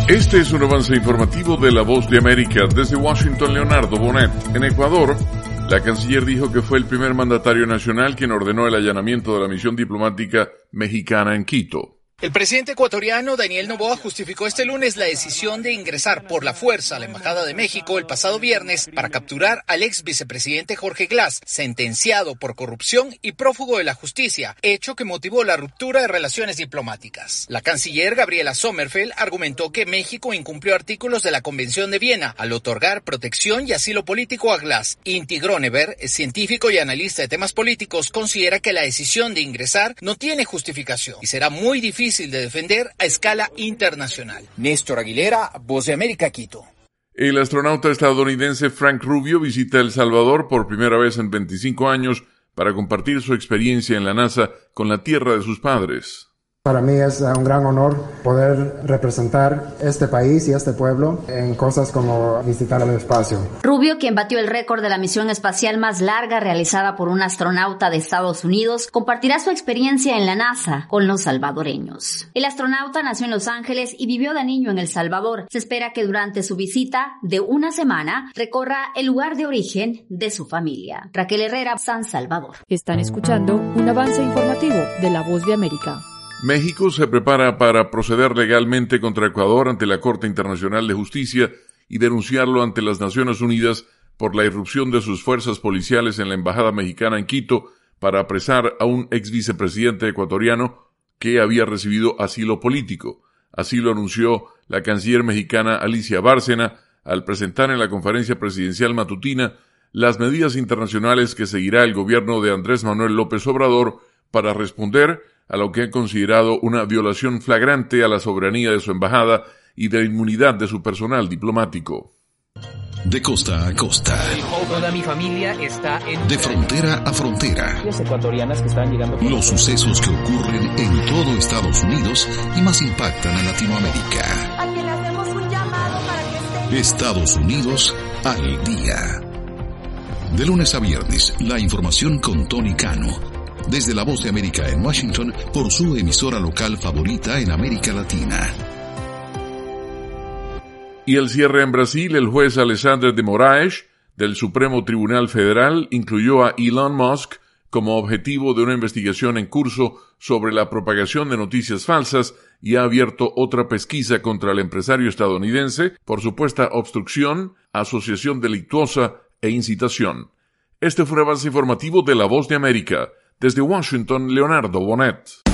Este es un avance informativo de La Voz de América. Desde Washington, Leonardo Bonet. En Ecuador, la canciller dijo que fue el primer mandatario nacional quien ordenó el allanamiento de la misión diplomática mexicana en Quito. El presidente ecuatoriano Daniel Noboa justificó este lunes la decisión de ingresar por la fuerza a la Embajada de México el pasado viernes para capturar al ex vicepresidente Jorge Glass, sentenciado por corrupción y prófugo de la justicia, hecho que motivó la ruptura de relaciones diplomáticas. La canciller Gabriela Sommerfeld argumentó que México incumplió artículos de la Convención de Viena al otorgar protección y asilo político a Glass. Inti Groneberg, científico y analista de temas políticos, considera que la decisión de ingresar no tiene justificación y será muy difícil de defender a escala internacional. Néstor Aguilera, Voz de América, Quito. El astronauta estadounidense Frank Rubio visita El Salvador por primera vez en 25 años para compartir su experiencia en la NASA con la tierra de sus padres. Para mí es un gran honor poder representar este país y este pueblo en cosas como visitar el espacio. Rubio, quien batió el récord de la misión espacial más larga realizada por un astronauta de Estados Unidos, compartirá su experiencia en la NASA con los salvadoreños. El astronauta nació en Los Ángeles y vivió de niño en El Salvador. Se espera que durante su visita de una semana recorra el lugar de origen de su familia. Raquel Herrera, San Salvador. Están escuchando un avance informativo de La Voz de América. México se prepara para proceder legalmente contra Ecuador ante la Corte Internacional de Justicia y denunciarlo ante las Naciones Unidas por la irrupción de sus fuerzas policiales en la Embajada Mexicana en Quito para apresar a un ex vicepresidente ecuatoriano que había recibido asilo político. Así lo anunció la canciller mexicana Alicia Bárcena al presentar en la conferencia presidencial matutina las medidas internacionales que seguirá el gobierno de Andrés Manuel López Obrador para responder a lo que ha considerado una violación flagrante a la soberanía de su embajada y de la inmunidad de su personal diplomático. De costa a costa. Toda mi familia está en... De frontera a frontera. Las ecuatorianas que están llegando... Los sucesos que ocurren en todo Estados Unidos y más impactan a Latinoamérica. A quien le hacemos un llamado para que esté... Estados Unidos al día. De lunes a viernes, la información con Tony Cano. Desde La Voz de América en Washington, por su emisora local favorita en América Latina. Y el cierre en Brasil, el juez Alexandre de Moraes, del Supremo Tribunal Federal, incluyó a Elon Musk como objetivo de una investigación en curso sobre la propagación de noticias falsas y ha abierto otra pesquisa contra el empresario estadounidense por supuesta obstrucción, asociación delictuosa e incitación. Este fue un avance informativo de La Voz de América. Desde Washington, Leonardo Bonet.